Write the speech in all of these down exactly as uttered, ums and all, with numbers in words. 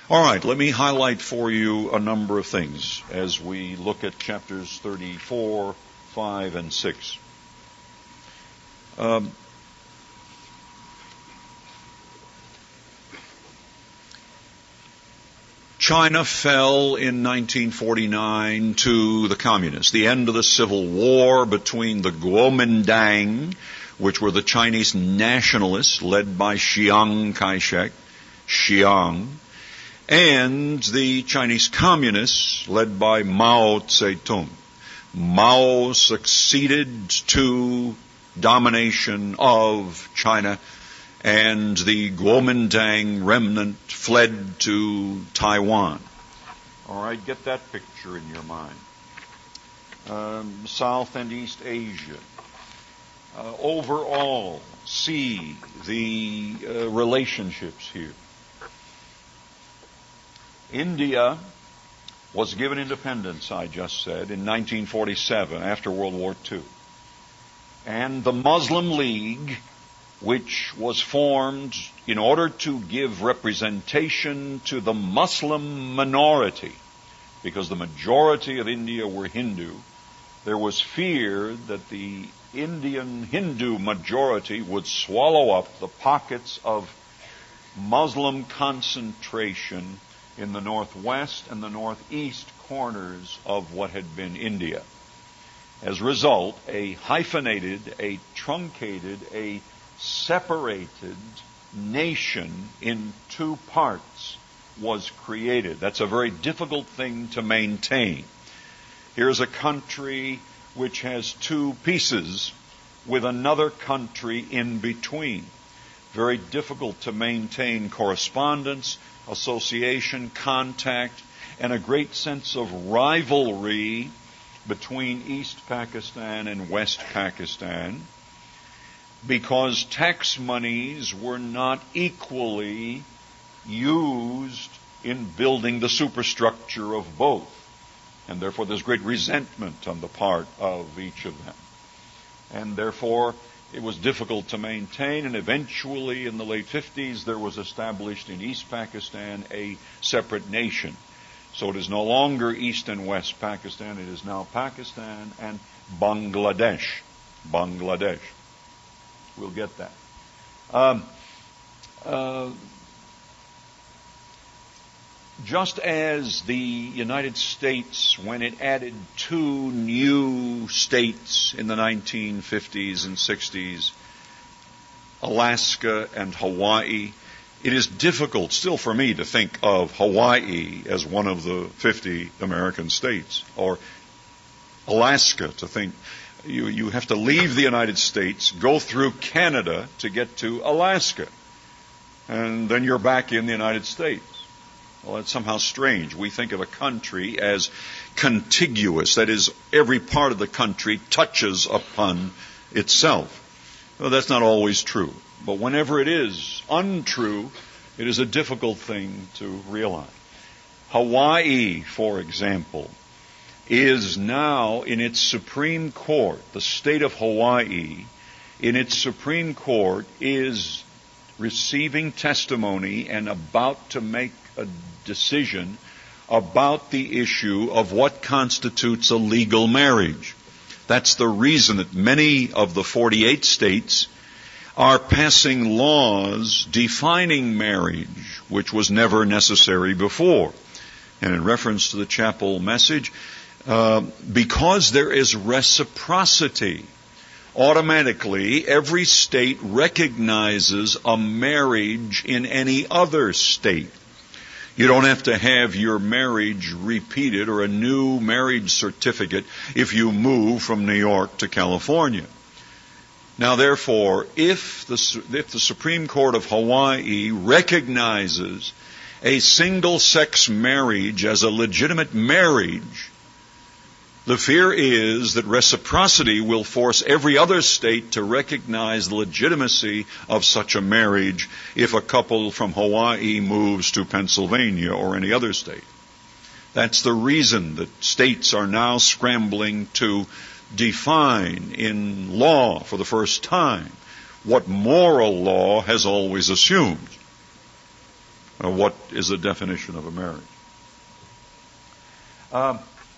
All right, let me highlight for you a number of things as we look at chapters thirty-four, five, and six. Um, China fell in nineteen forty-nine to the communists, the end of the civil war between the Kuomintang, which were the Chinese nationalists led by Chiang Kai-shek, Chiang, and the Chinese communists led by Mao Zedong. Mao succeeded to domination of China, and the Kuomintang remnant fled to Taiwan. All right, get that picture in your mind. Um, South and East Asia. Uh, overall, see the uh, relationships here. India was given independence, I just said, in nineteen forty-seven, after World War Two. And the Muslim League, which was formed in order to give representation to the Muslim minority, because the majority of India were Hindu, there was fear that the Indian Hindu majority would swallow up the pockets of Muslim concentration in the northwest and the northeast corners of what had been India. As a result, a hyphenated, a truncated, a separated nation in two parts was created. That's a very difficult thing to maintain. Here's a country which has two pieces with another country in between. Very difficult to maintain correspondence, association, contact, and a great sense of rivalry between East Pakistan and West Pakistan, because tax monies were not equally used in building the superstructure of both. And therefore there's great resentment on the part of each of them. And therefore it was difficult to maintain, and eventually in the late fifties there was established in East Pakistan a separate nation. So it is no longer East and West Pakistan, it is now Pakistan and Bangladesh. Bangladesh. We'll get that. Um, uh, just as the United States, when it added two new states in the nineteen fifties and sixties, Alaska and Hawaii, it is difficult still for me to think of Hawaii as one of the fifty American states, or Alaska to think. You, you have to leave the United States, go through Canada to get to Alaska, and then you're back in the United States. Well, that's somehow strange. We think of a country as contiguous. That is, every part of the country touches upon itself. Well, that's not always true. But whenever it is untrue, it is a difficult thing to realize. Hawaii, for example, is now in its Supreme Court, the state of Hawaii, in its Supreme Court is receiving testimony and about to make a decision about the issue of what constitutes a legal marriage. That's the reason that many of the forty-eight states are passing laws defining marriage, which was never necessary before. And in reference to the chapel message, uh, because there is reciprocity, automatically every state recognizes a marriage in any other state. You don't have to have your marriage repeated or a new marriage certificate if you move from New York to California. Now, therefore, if the, if the Supreme Court of Hawaii recognizes a single-sex marriage as a legitimate marriage, the fear is that reciprocity will force every other state to recognize the legitimacy of such a marriage if a couple from Hawaii moves to Pennsylvania or any other state. That's the reason that states are now scrambling to define in law for the first time what moral law has always assumed. Uh, what is the definition of a marriage? Uh,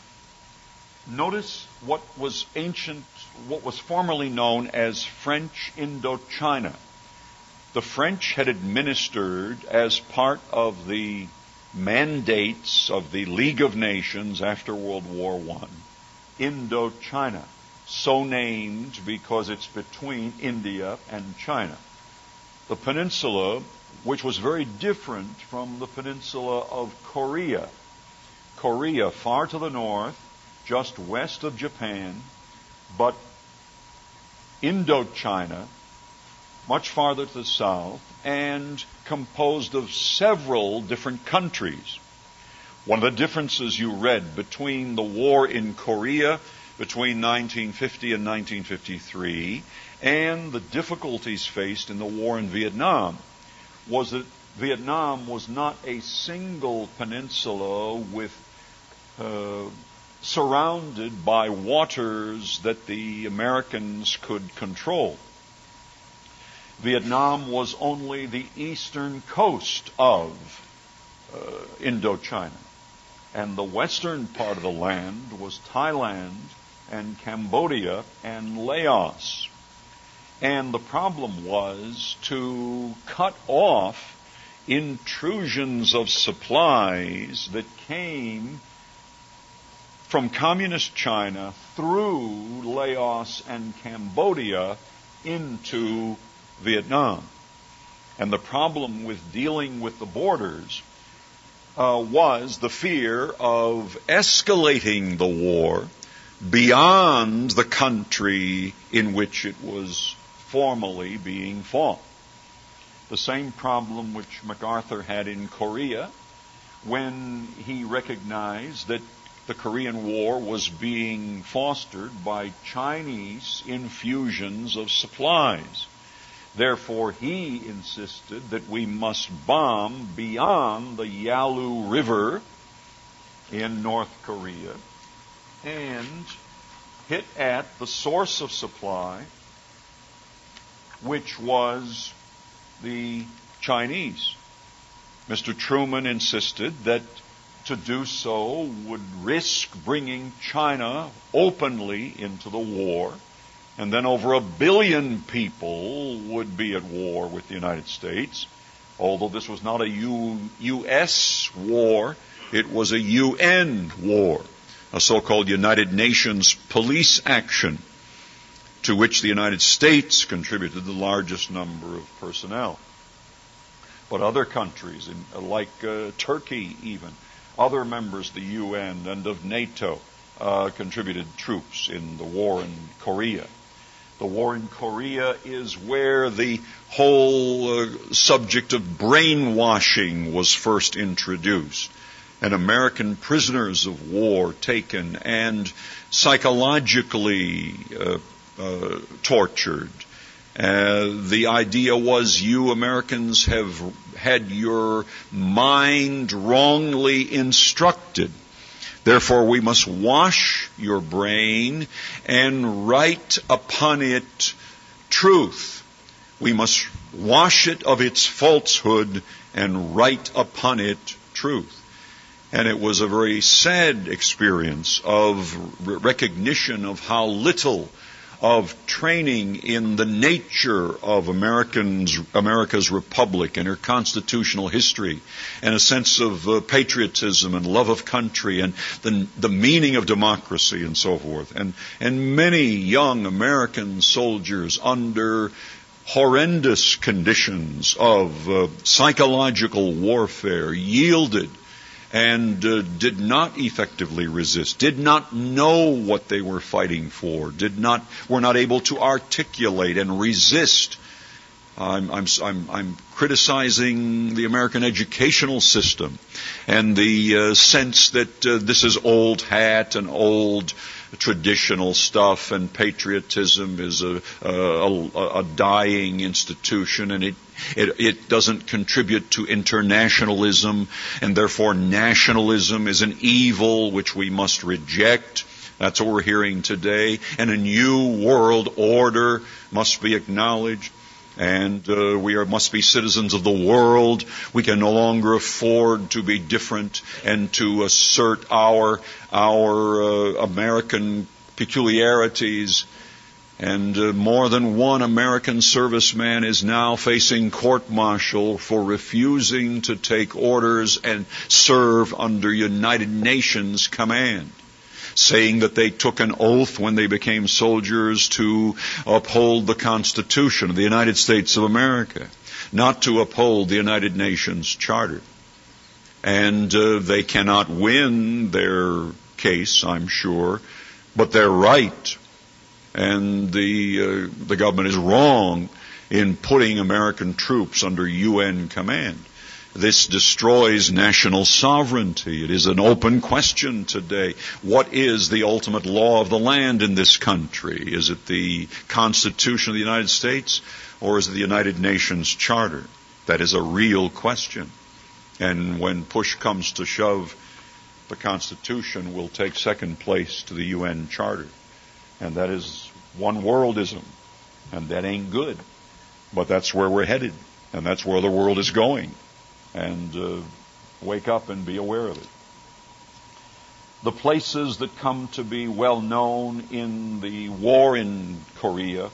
notice what was ancient, what was formerly known as French Indochina. The French had administered, as part of the mandates of the League of Nations after World War One, Indochina, so named because it's between India and China. The peninsula, which was very different from the peninsula of Korea. Korea, far to the north, just west of Japan, but Indochina, much farther to the south, and composed of several different countries. One of the differences you read between the war in Korea between nineteen fifty and nineteen fifty-three and the difficulties faced in the war in Vietnam was that Vietnam was not a single peninsula with uh, surrounded by waters that the Americans could control. Vietnam was only the eastern coast of uh, Indochina, and the western part of the land was Thailand and Cambodia and Laos. And the problem was to cut off intrusions of supplies that came from communist China through Laos and Cambodia into Vietnam. And the problem with dealing with the borders uh, was the fear of escalating the war beyond the country in which it was formally being fought. The same problem which MacArthur had in Korea when he recognized that the Korean War was being fostered by Chinese infusions of supplies. Therefore, he insisted that we must bomb beyond the Yalu River in North Korea and hit at the source of supply, which was the Chinese. Mister Truman insisted that to do so would risk bringing China openly into the war, and then over a billion people would be at war with the United States. Although this was not a U- U.S. war, it was a U N war, a so-called United Nations police action, to which the United States contributed the largest number of personnel. But other countries, in, like uh, Turkey even, other members of the U N and of NATO uh, contributed troops in the war in Korea. The war in Korea is where the whole uh, subject of brainwashing was first introduced, and American prisoners of war taken and psychologically uh, uh, tortured. Uh, the idea was you Americans have had your mind wrongly instructed. Therefore, we must wash your brain and write upon it truth. We must wash it of its falsehood and write upon it truth. And it was a very sad experience of recognition of how little of training in the nature of Americans, America's republic and her constitutional history, and a sense of uh, patriotism and love of country and the, the meaning of democracy and so forth. And, and many young American soldiers under horrendous conditions of uh, psychological warfare yielded and uh, did not effectively resist, did not know what they were fighting for, did not, were not able to articulate and resist. I'm, I'm, I'm, I'm criticizing the American educational system and the uh, sense that uh, this is old hat and old traditional stuff, and patriotism is a, a, a dying institution, and it, it it doesn't contribute to internationalism, and therefore nationalism is an evil which we must reject. That's what we're hearing today. And a new world order must be acknowledged. and uh, we are, must be citizens of the world. We can no longer afford to be different and to assert our our uh, American peculiarities. And uh, more than one American serviceman is now facing court-martial for refusing to take orders and serve under United Nations command, saying that they took an oath when they became soldiers to uphold the Constitution of the United States of America, not to uphold the United Nations Charter. And uh, they cannot win their case, I'm sure, but they're right. And the uh, the government is wrong in putting American troops under U N command. This destroys national sovereignty. It is an open question today. What is the ultimate law of the land in this country? Is it the Constitution of the United States, or is it the United Nations Charter? That is a real question. And when push comes to shove, the Constitution will take second place to the U N Charter. And that is one worldism. And that ain't good. But that's where we're headed. And that's where the world is going. And uh, wake up and be aware of it. The places that come to be well known in the war in Korea,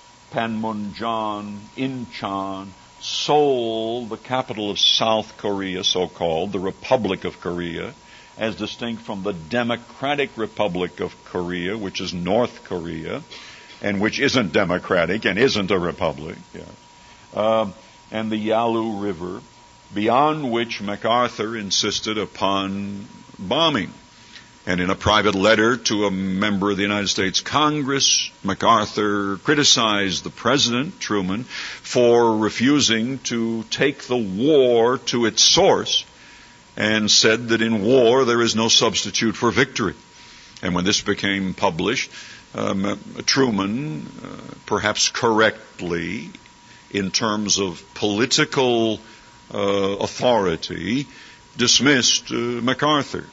Panmunjom, Incheon, Seoul, the capital of South Korea, so-called, the Republic of Korea, as distinct from the Democratic Republic of Korea, which is North Korea, and which isn't democratic and isn't a republic, yeah. uh, and the Yalu River, beyond which MacArthur insisted upon bombing. And in a private letter to a member of the United States Congress, MacArthur criticized the President, Truman, for refusing to take the war to its source, and said that in war there is no substitute for victory. And when this became published, um, Truman, uh, perhaps correctly, in terms of political uh, authority, dismissed uh, MacArthur.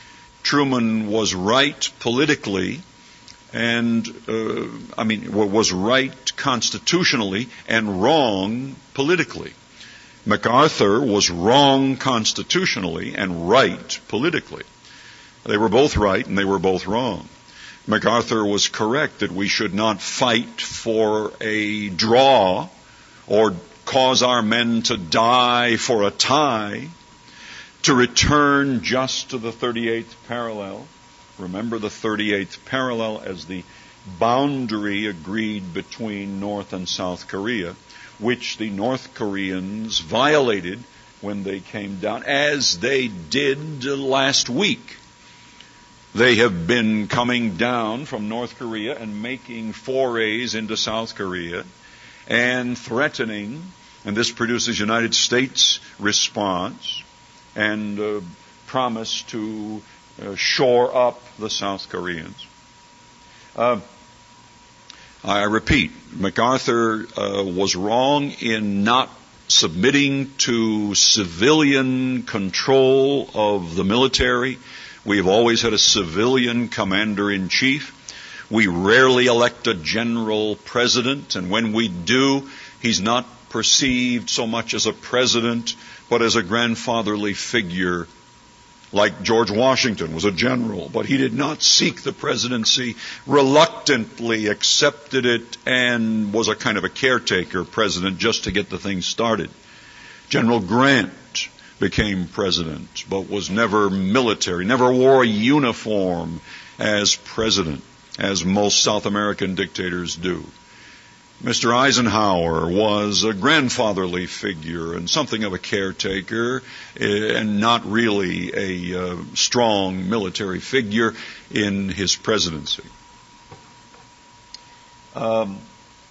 Truman was right politically, and uh, I mean was right constitutionally and wrong politically. MacArthur was wrong constitutionally and right politically. They were both right and they were both wrong. MacArthur was correct that we should not fight for a draw or cause our men to die for a tie, to return just to the thirty-eighth parallel. Remember the thirty-eighth parallel as the boundary agreed between North and South Korea, which the North Koreans violated when they came down, as they did last week. They have been coming down from North Korea and making forays into South Korea and threatening, and this produces United States response and uh, promise to uh, shore up the South Koreans. Uh, I repeat, MacArthur uh, was wrong in not submitting to civilian control of the military. We have always had a civilian commander-in-chief. We rarely elect a general president, and when we do, he's not perceived so much as a president, but as a grandfatherly figure, like George Washington was a general, but he did not seek the presidency, reluctantly accepted it, and was a kind of a caretaker president just to get the thing started. General Grant became president, but was never military, never wore a uniform as president, as most South American dictators do. Mister Eisenhower was a grandfatherly figure and something of a caretaker and not really a uh, strong military figure in his presidency. Um,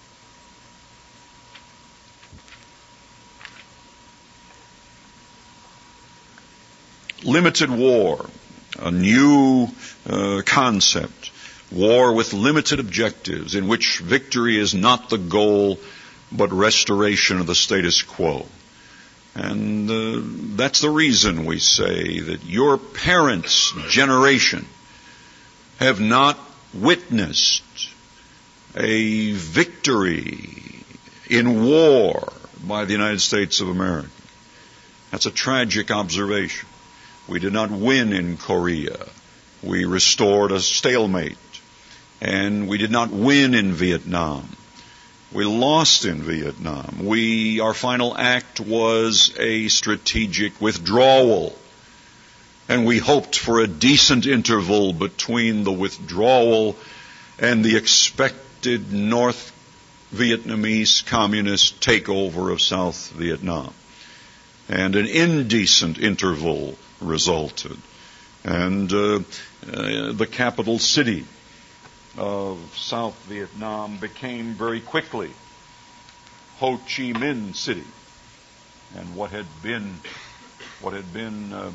limited war, a new uh, concept. War with limited objectives, in which victory is not the goal, but restoration of the status quo. And uh, that's the reason we say that your parents' generation have not witnessed a victory in war by the United States of America. That's a tragic observation. We did not win in Korea. We restored a stalemate. And we did not win in Vietnam. We lost in Vietnam. We, our final act was a strategic withdrawal. And we hoped for a decent interval between the withdrawal and the expected North Vietnamese communist takeover of South Vietnam. And an indecent interval resulted. And uh, uh, the capital city of South Vietnam became very quickly Ho Chi Minh City. And what had been, what had been um,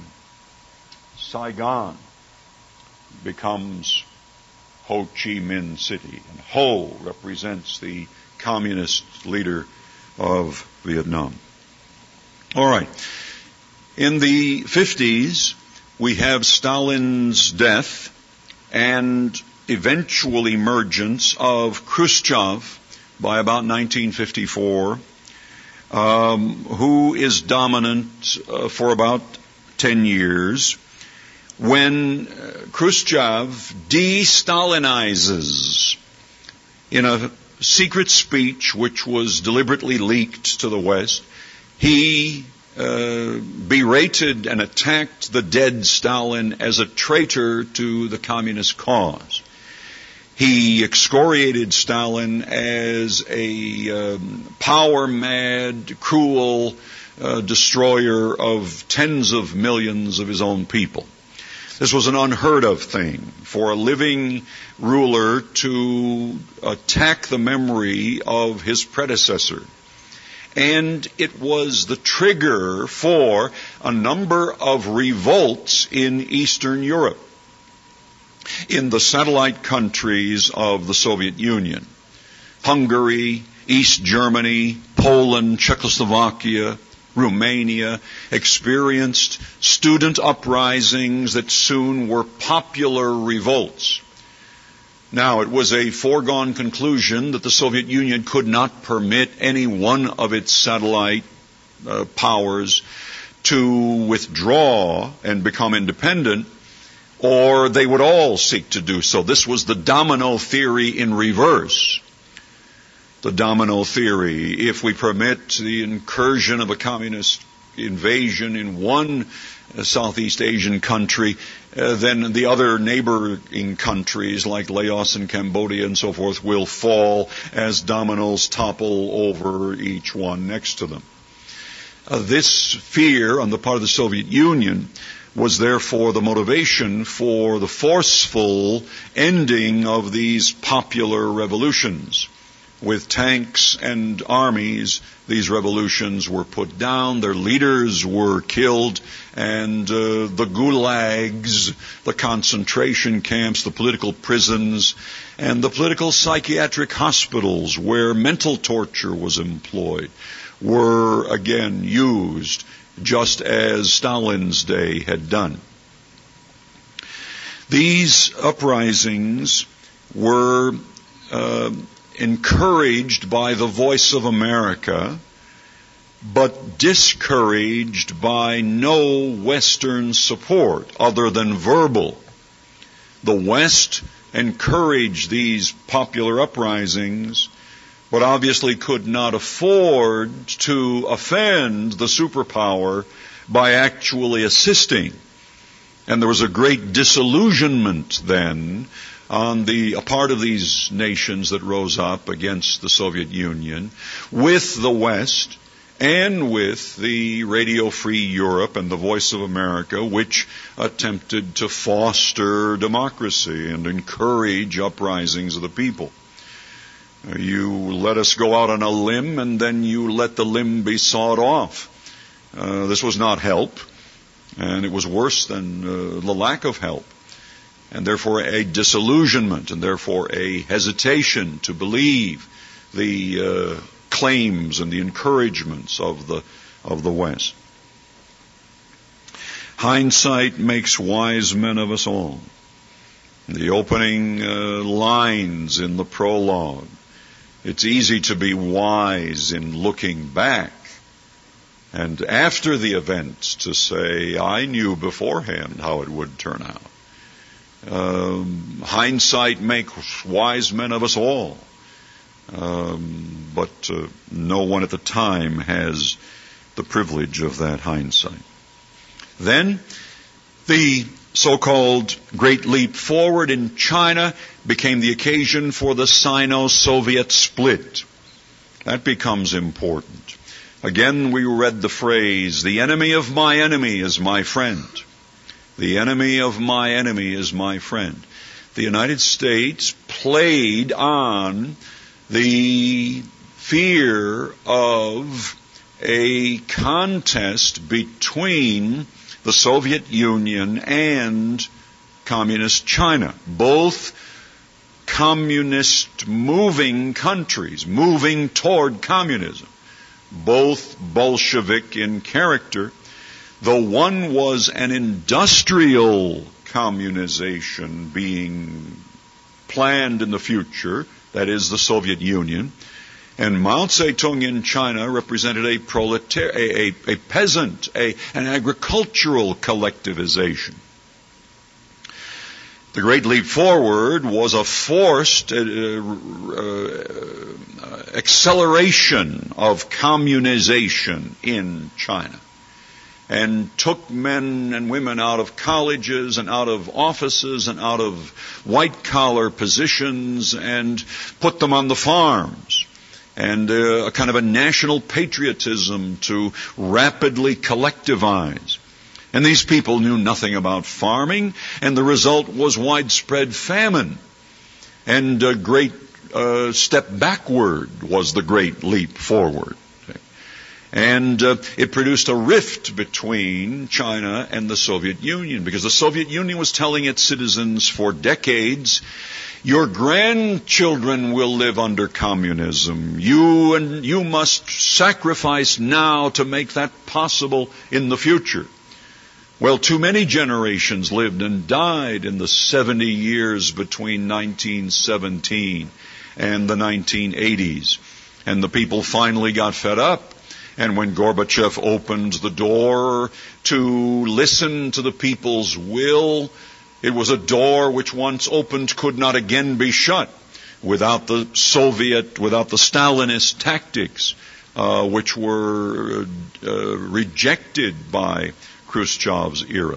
Saigon becomes Ho Chi Minh City. And Ho represents the communist leader of Vietnam. All right. In the fifties, we have Stalin's death and eventual emergence of Khrushchev by about nineteen fifty-four, um, who is dominant uh, for about ten years, when uh, Khrushchev de-Stalinizes in a secret speech which was deliberately leaked to the West. He uh, berated and attacked the dead Stalin as a traitor to the communist cause. He excoriated Stalin as a um, power-mad, cruel uh, destroyer of tens of millions of his own people. This was an unheard of thing for a living ruler to attack the memory of his predecessor. And it was the trigger for a number of revolts in Eastern Europe, in the satellite countries of the Soviet Union. Hungary, East Germany, Poland, Czechoslovakia, Romania experienced student uprisings that soon were popular revolts. Now, it was a foregone conclusion that the Soviet Union could not permit any one of its satellite uh, powers to withdraw and become independent, or they would all seek to do so. This was the domino theory in reverse. The domino theory, if we permit the incursion of a communist invasion in one uh, Southeast Asian country, uh, then the other neighboring countries like Laos and Cambodia and so forth will fall as dominoes topple over each one next to them. Uh, this fear on the part of the Soviet Union was therefore the motivation for the forceful ending of these popular revolutions. With tanks and armies, these revolutions were put down, their leaders were killed, and uh, the gulags, the concentration camps, the political prisons, and the political psychiatric hospitals where mental torture was employed were again used, just as Stalin's day had done. These uprisings were uh, encouraged by the Voice of America, but discouraged by no Western support other than verbal. The West encouraged these popular uprisings, but obviously could not afford to offend the superpower by actually assisting. And there was a great disillusionment then on the a part of these nations that rose up against the Soviet Union with the West and with the Radio Free Europe and the Voice of America, which attempted to foster democracy and encourage uprisings of the people. You let us go out on a limb, and then you let the limb be sawed off. Uh, this was not help, and it was worse than uh, the lack of help. And therefore a disillusionment, and therefore a hesitation to believe the uh, claims and the encouragements of the of the West. Hindsight makes wise men of us all. The opening uh, lines in the prologue It's easy to be wise in looking back and after the events to say, I knew beforehand how it would turn out. Um, hindsight makes wise men of us all. Um, but uh, no one at the time has the privilege of that hindsight. Then, the so-called Great Leap Forward in China became the occasion for the Sino-Soviet split. That becomes important. Again, we read the phrase, the enemy of my enemy is my friend. The enemy of my enemy is my friend. The United States played on the fear of a contest between the Soviet Union and Communist China, both communist moving countries, moving toward communism, both Bolshevik in character, though one was an industrial communization being planned in the future, that is the Soviet Union, and Mao Zedong in China represented a proletariat, a, a, a peasant, a, an agricultural collectivization. The Great Leap Forward was a forced uh, uh, acceleration of communization in China, and took men and women out of colleges and out of offices and out of white-collar positions and put them on the farms. And uh, a kind of a national patriotism to rapidly collectivize. And these people knew nothing about farming, and the result was widespread famine. And a great uh, step backward was the Great Leap Forward. And uh, it produced a rift between China and the Soviet Union, because the Soviet Union was telling its citizens for decades, your grandchildren will live under communism. You and you must sacrifice now to make that possible in the future. Well, too many generations lived and died in the seventy years between nineteen seventeen and the nineteen eighties. And the people finally got fed up. And when Gorbachev opened the door to listen to the people's will, it was a door which once opened could not again be shut without the Soviet, without the Stalinist tactics, uh, which were uh, rejected by Khrushchev's era.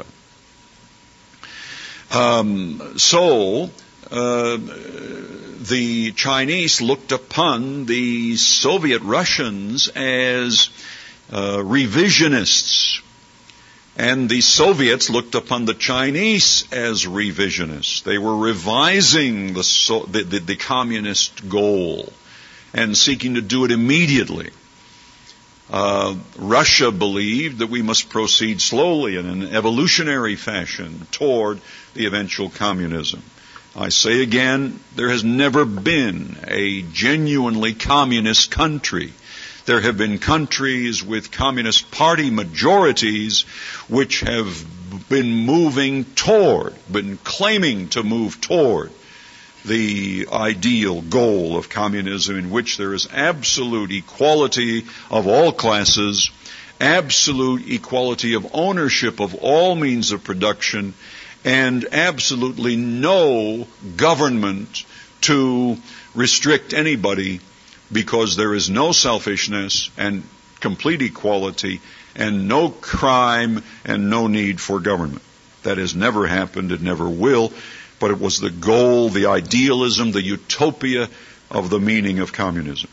Um, so, uh, the Chinese looked upon the Soviet Russians as uh, revisionists. And the Soviets looked upon the Chinese as revisionists. They were revising the, so, the, the, the communist goal and seeking to do it immediately. Uh, Russia believed that we must proceed slowly in an evolutionary fashion toward the eventual communism. I say again, there has never been a genuinely communist country. There have been countries with Communist Party majorities which have been moving toward, been claiming to move toward the ideal goal of communism, in which there is absolute equality of all classes, absolute equality of ownership of all means of production, and absolutely no government to restrict anybody, because there is no selfishness and complete equality and no crime and no need for government. That has never happened, it never will, but it was the goal, the idealism, the utopia of the meaning of communism.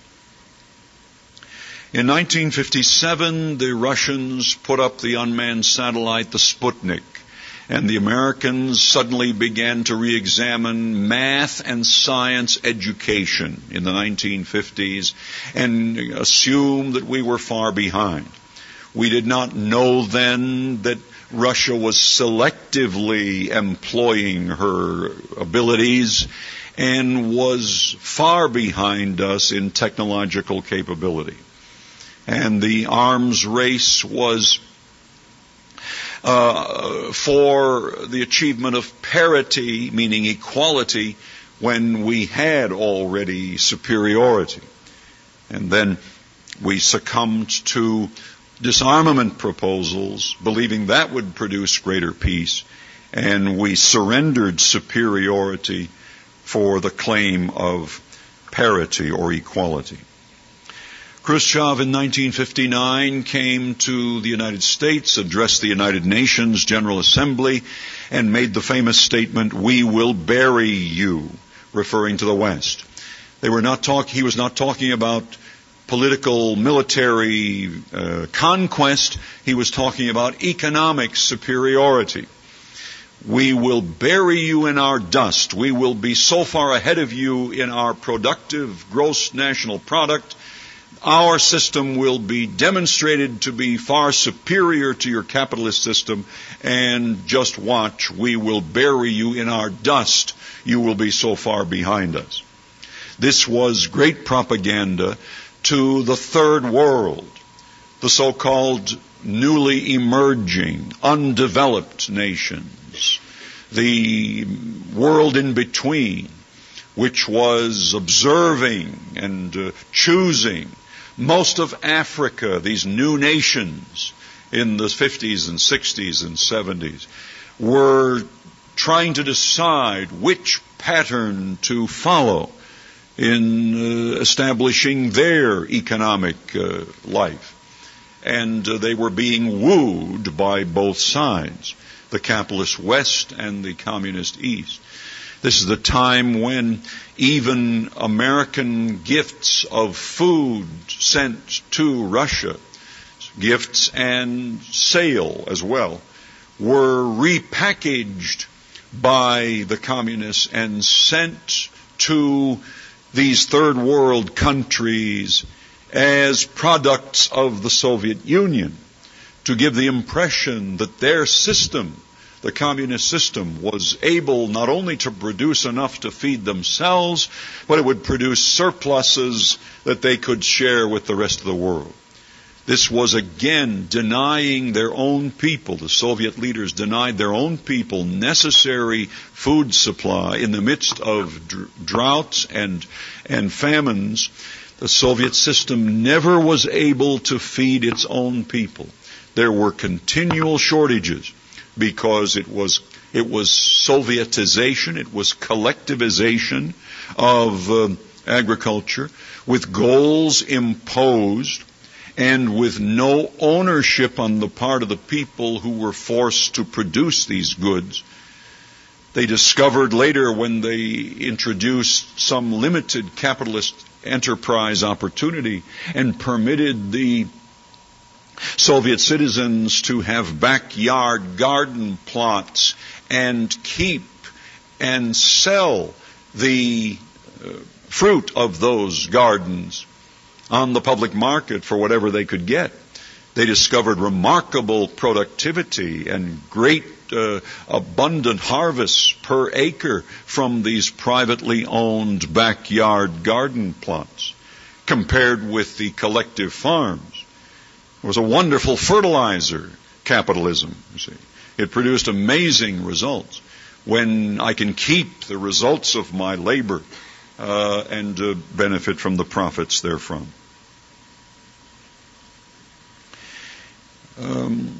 In nineteen fifty-seven, the Russians put up the unmanned satellite, the Sputnik, and the Americans suddenly began to re-examine math and science education in the nineteen fifties and assume that we were far behind. We did not know then that Russia was selectively employing her abilities and was far behind us in technological capability. And the arms race was Uh, for the achievement of parity, meaning equality, when we had already superiority. And then we succumbed to disarmament proposals, believing that would produce greater peace, and we surrendered superiority for the claim of parity or equality. Khrushchev in nineteen fifty-nine came to the United States, addressed the United Nations General Assembly, and made the famous statement, "We will bury you," referring to the West. They were not talk- he was not talking about political, military uh, conquest. He was talking about economic superiority. We will bury you in our dust. We will be so far ahead of you in our productive gross national product. Our system will be demonstrated to be far superior to your capitalist system, and just watch, we will bury you in our dust. You will be so far behind us. This was great propaganda to the third world, the so-called newly emerging, undeveloped nations, the world in between, which was observing and uh, choosing most of Africa, these new nations in the fifties and sixties and seventies, were trying to decide which pattern to follow in uh, establishing their economic uh, life. And uh, they were being wooed by both sides, the capitalist West and the communist East. This is the time when even American gifts of food sent to Russia, gifts and sale as well, were repackaged by the communists and sent to these third world countries as products of the Soviet Union to give the impression that their system, the communist system, was able not only to produce enough to feed themselves, but it would produce surpluses that they could share with the rest of the world. This was again denying their own people. The Soviet leaders denied their own people necessary food supply in the midst of dr- droughts and, and famines. The Soviet system never was able to feed its own people. There were continual shortages because it was it was Sovietization, it was collectivization of uh, agriculture with goals imposed and with no ownership on the part of the people who were forced to produce these goods. They discovered later, when they introduced some limited capitalist enterprise opportunity and permitted the Soviet citizens to have backyard garden plots and keep and sell the uh, fruit of those gardens on the public market for whatever they could get. They discovered remarkable productivity and great uh, abundant harvests per acre from these privately owned backyard garden plots compared with the collective farms. It was a wonderful fertilizer, capitalism, you see. It produced amazing results when I can keep the results of my labor uh, and uh, benefit from the profits therefrom. Um,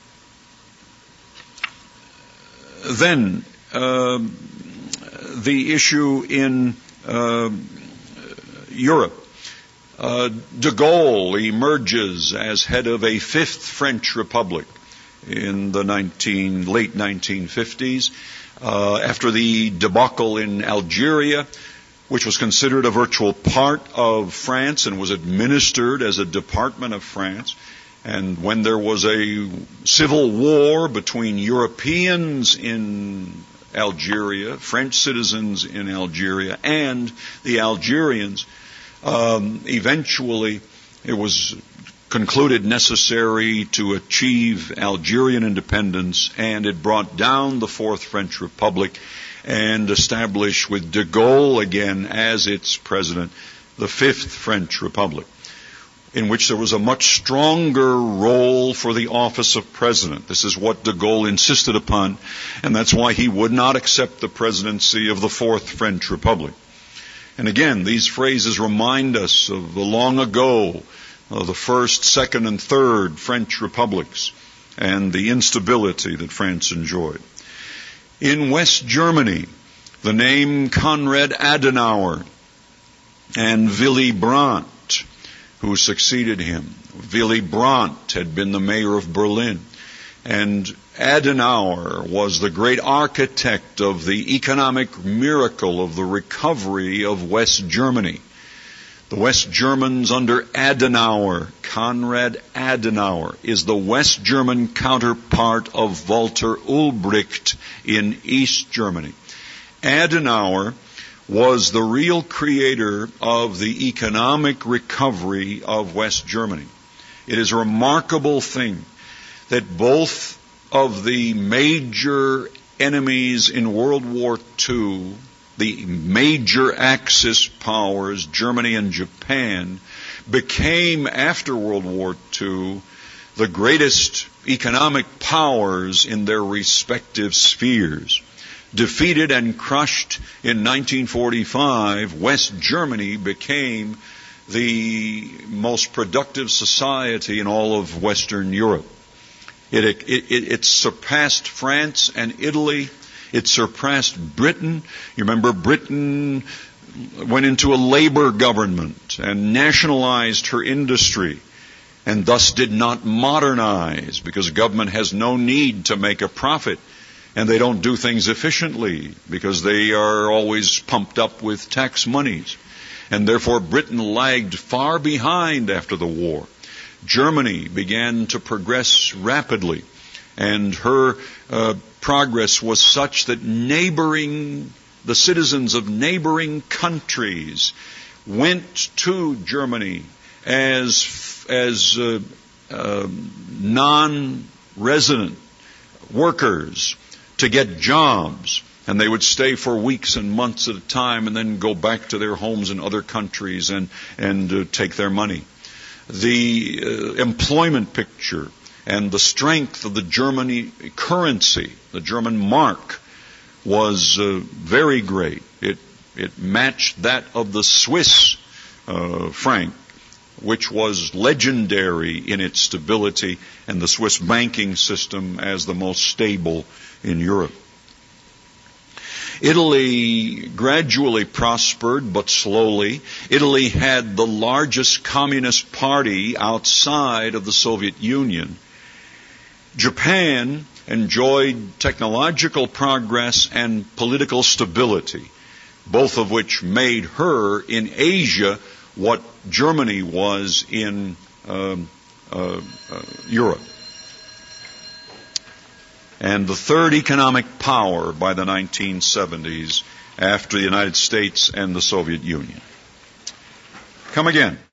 then uh, the issue in uh, Europe. Uh, de Gaulle emerges as head of a fifth French Republic in the nineteen, late nineteen fifties, uh, after the debacle in Algeria, which was considered a virtual part of France and was administered as a department of France. And when there was a civil war between Europeans in Algeria, French citizens in Algeria, and the Algerians, um, eventually it was concluded necessary to achieve Algerian independence, and it brought down the Fourth French Republic and established, with de Gaulle again as its president, the Fifth French Republic. in which there was a much stronger role for the office of president. This is what de Gaulle insisted upon, and that's why he would not accept the presidency of the Fourth French Republic. And again, these phrases remind us of the long ago, of the First, Second, and Third French Republics, and the instability that France enjoyed. In West Germany, the name Konrad Adenauer and Willy Brandt, who succeeded him. Willy Brandt had been the mayor of Berlin, and Adenauer was the great architect of the economic miracle of the recovery of West Germany. The West Germans under Adenauer, Konrad Adenauer, is the West German counterpart of Walter Ulbricht in East Germany. Adenauer was the real creator of the economic recovery of West Germany. It is a remarkable thing that both of the major enemies in World War Two, the major Axis powers, Germany and Japan, became, after World War Two, the greatest economic powers in their respective spheres. Defeated and crushed in nineteen forty-five, West Germany became the most productive society in all of Western Europe. It, it, it, it surpassed France and Italy. It surpassed Britain. You remember Britain went into a labor government and nationalized her industry and thus did not modernize because government has no need to make a profit. And they don't do things efficiently because they are always pumped up with tax monies. And therefore Britain lagged far behind after the war. Germany began to progress rapidly, and her uh, progress was such that neighboring, the citizens of neighboring countries went to Germany as, as uh, uh, non-resident workers to get jobs, and they would stay for weeks and months at a time and then go back to their homes in other countries and, and uh, take their money. The uh, employment picture and the strength of the German currency, the German mark, was uh, very great. It, it matched that of the Swiss uh, franc, which was legendary in its stability, and the Swiss banking system as the most stable in Europe. Italy gradually prospered, but slowly. Italy had the largest communist party outside of the Soviet Union. Japan enjoyed technological progress and political stability, both of which made her in Asia what Germany was in um, uh, uh, Europe. And the third economic power by the nineteen seventies after the United States and the Soviet Union. Come again.